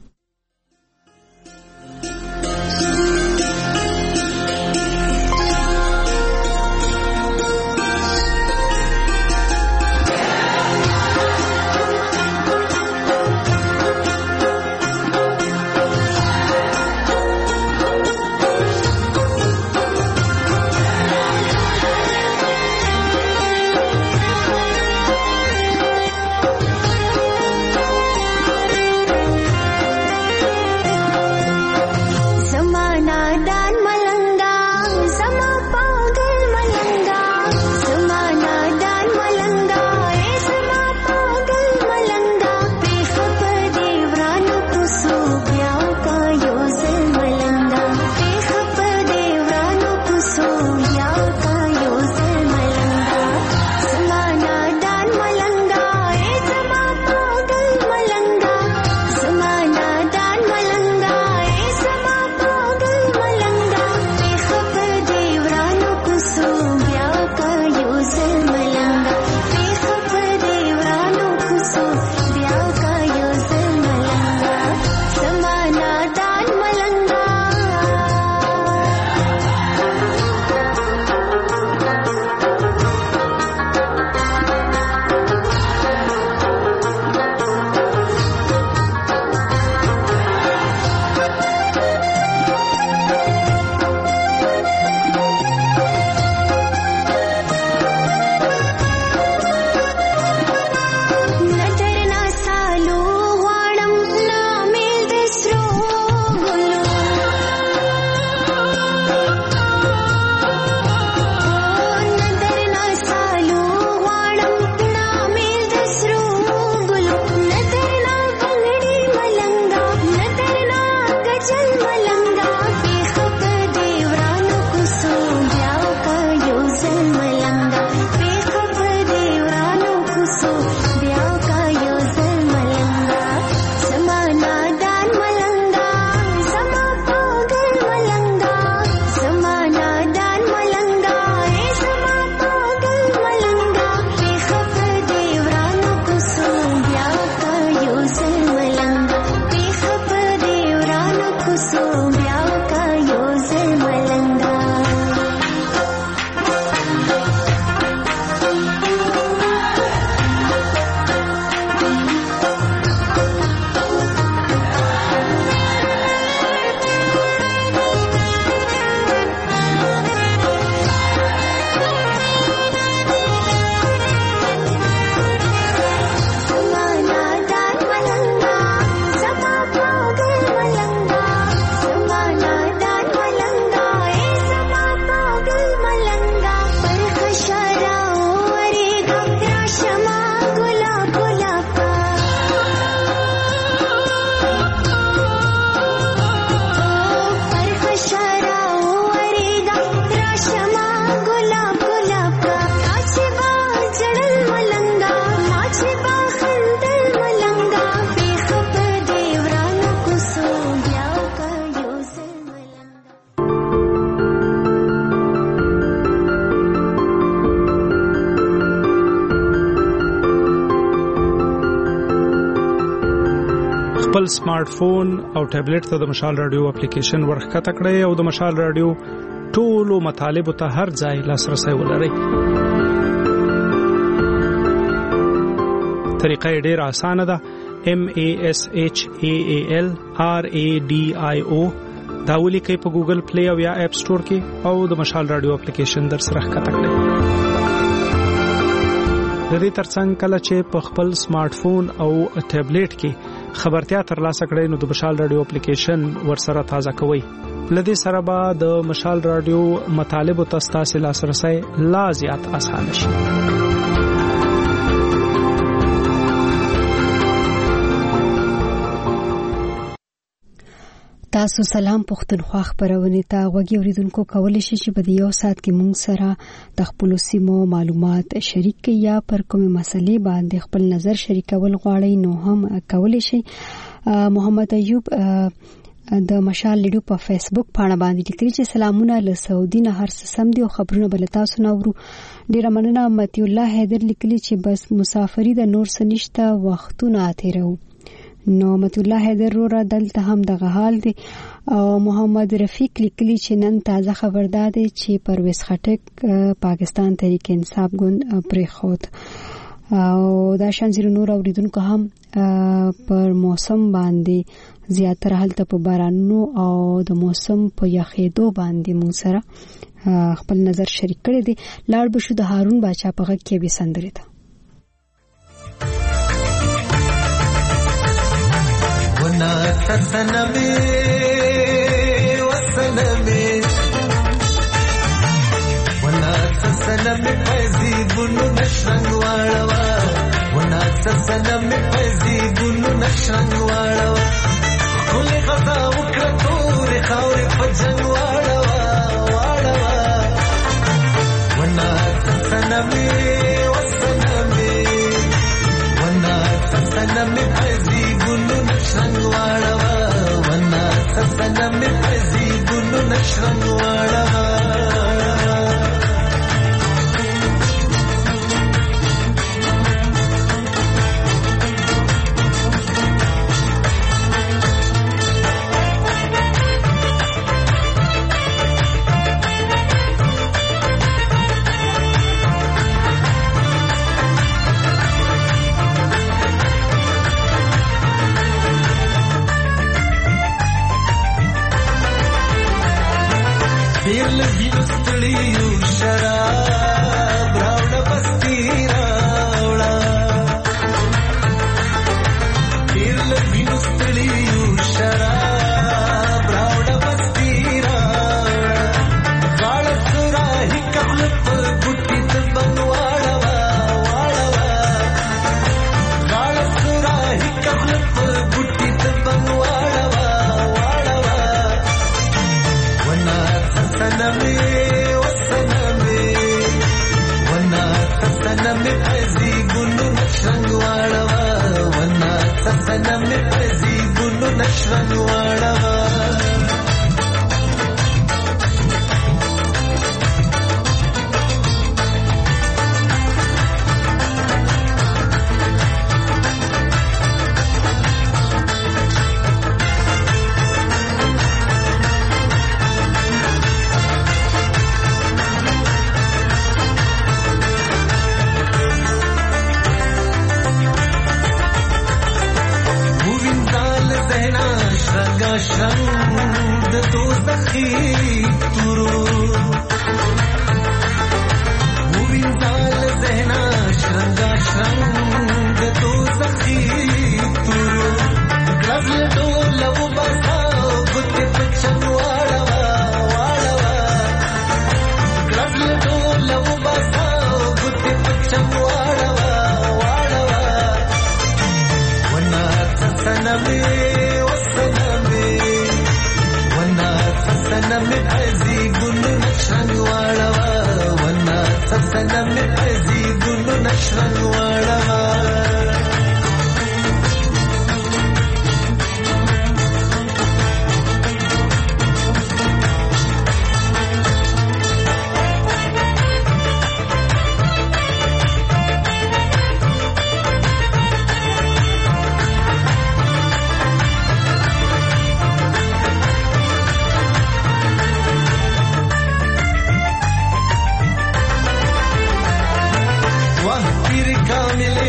خپل سمارټ فون او ټابلیټ ته د مشال رادیو اپلیکیشن ورخکته کړئ او د مشال رادیو ټولو مطالبه ته هر ځای لاسرسي ولرئ. طریقه ډیره اسانه ده. M A S H A A L R A D I O دا ولیکئ په ګوګل پلی او یا اپ سٹور کې او د مشال رادیو اپلیکیشن در سره ښکته کړئ. د دې ترڅنګ کله چې په خپل سمارټ فون او ټابلیټ کې خبرتیا ترلاسه کړئ نو د مشال رادیو اپلیکیشن ورسره تازه کوئ. لدې سره به د مشال رادیو مطالب او تاسو لاسرسي لا زیات آسان شي. تاسو سلام پښتونخوا خبرونه ته وګورئ اوریدونکو کولای شي چې په یو سات کې مونږ سره د خپل سیمو معلومات شریک کړئ یا پر کومه مسلې باندې خپل نظر شریکول غواړئ نو هم کولای شي. محمد ایوب د مشال لیډیو په فیسبوک باندې باندې لیکلي چې سلامونه له سعودي نه هر څه سم دي او خبرونه بل تاسو نورو. ډیر مننه. متي الله حیدر لیکلي چې بس مسافری د نور سنشته وختونه تیرو. نو متي الله حیدر را دلته هم دغه حال دی. او محمد رفیق لیکلي چې نن تازه خبردار دی چې پرویز خټک پاکستان تحریک انصاف ګوند پرې خود او دا شانزیر نور اوریدونکو هم پر موسم باندې زیاتره حالت په بارانونو او د موسم په یخېدو باندې مون سره خپل نظر شریک کړی دی. لاړ بشو د هارون باچا په غږ کې به سندره ده. ونا تسنمي وسنمي ونا تسنمي فزي بنو نشرن واړوا ونا تسنمي فزي بنو نشرن واړوا كل غزا وکړور خاور فجن واړوا واړوا ونا تسنمي وسنمي ونا تسنمي فزي بنو نشرن واړوا ونا تسنمي فزي بنو نشرن واړوا Kamil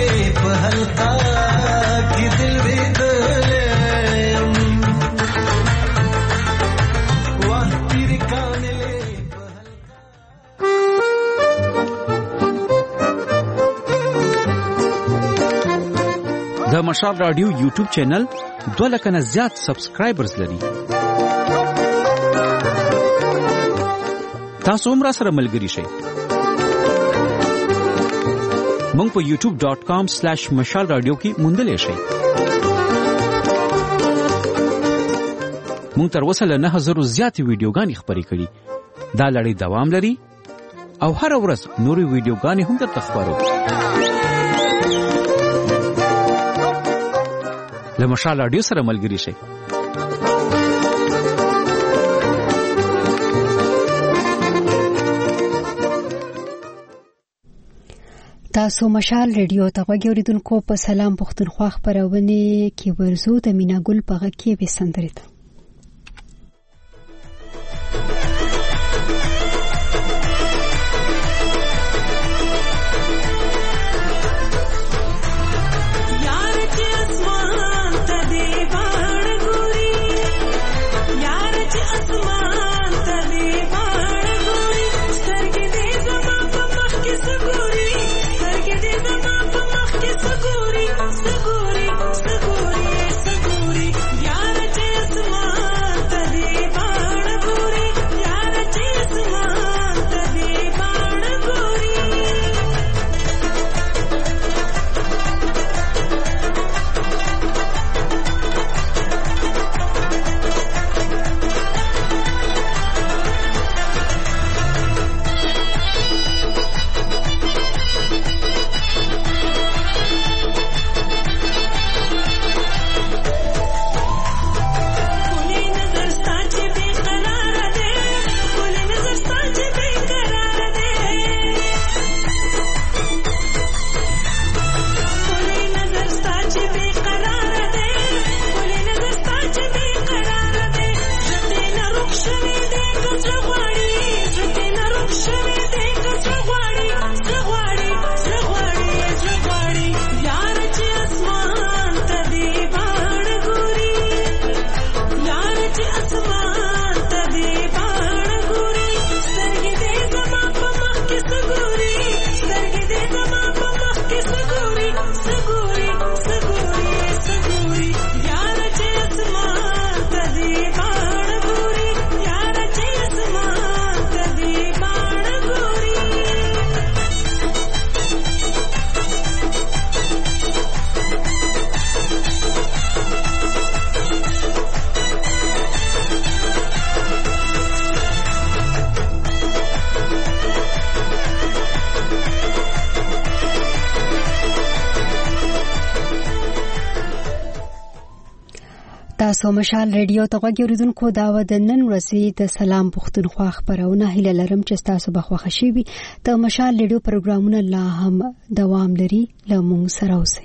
مشال رادیو یوټیوب چینل دوه لک نه زیات سبسکرایبرز لري. تاسو هم را سره ملګري شئ. مونږ په یوټیوب ډاٹ کام سلیش مشال رادیو کې موندلی شئ. مونږ تر اوسه له نه زرو زیاتې ویډیوګانې خپرې کړي. دا لړۍ دوام لري او هر ورځ نورې ویډیوګانې هم درته خپرو. له مشال رادیو سره ملګري شئ. تاسو مشال ریډیو ته غوږ اوریدونکو په سلام پښتونخوا خپرونه کې ورزو د مینا ګل په غږ کې به سندرې ته تاسو مشال ریډیو ته غوږ اوریدونکو دا و د نن ورځې د سلام پښتونخوا خپرونه هیله لرم چې تاسو به خوښ شي وي. ته مشال ریډیو پروګرامونه لا هم دوام لري. له موږ سره اوسئ.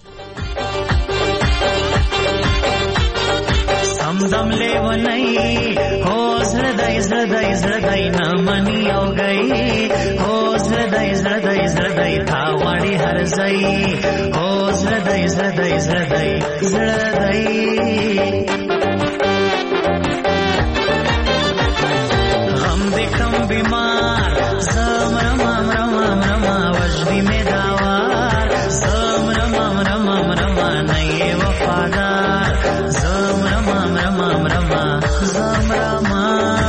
سمدم لیونی هو زړدای زړدای زړدای نامنی او گئی هو زړدای زړدای زړدای تا وړي هر ځای هو زړدای زړدای زړدای زړدای غم دې کم بیمار زم رمام رمام رما وجدی می داوار زم رمام رمام رما نه وفادار زم رمام رمام رما زم رما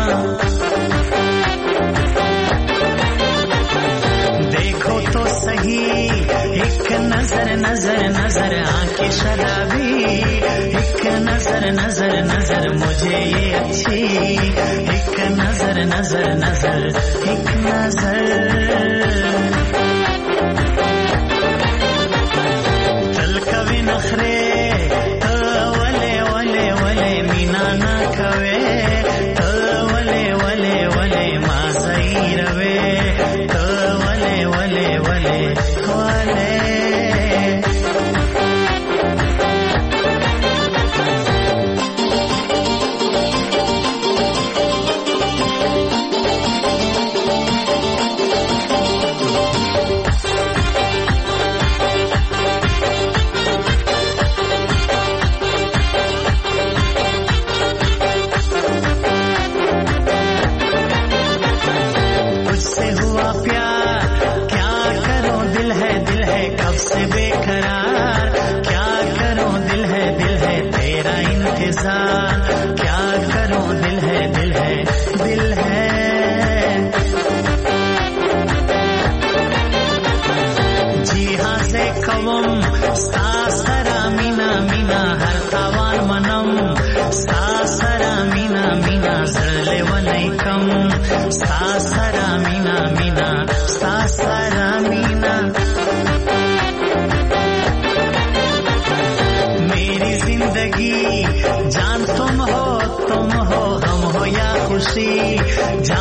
देखो तो सही एक नजर नजर नजर आंखें शराबी एक नजर नजर नजर मुझे ये अच्छी एक नजर नजर नजर एक नजर तल कभी नखरे तो वले वले वले मीना ना कवे तो वले वले वले मासई रवे तो वले वले वले वले इंतजार, क्या करूं दिल है दिल है दिल है। जी हाँ से कवम सासरा मीना मीना हर तावान मनम, सासरा मीना मीना जरले वनई कम, सासरा मीना मीना सासरा मीना। मेरी जिंदगी जान तुम हो तुम हो हम हो या खुशी, जान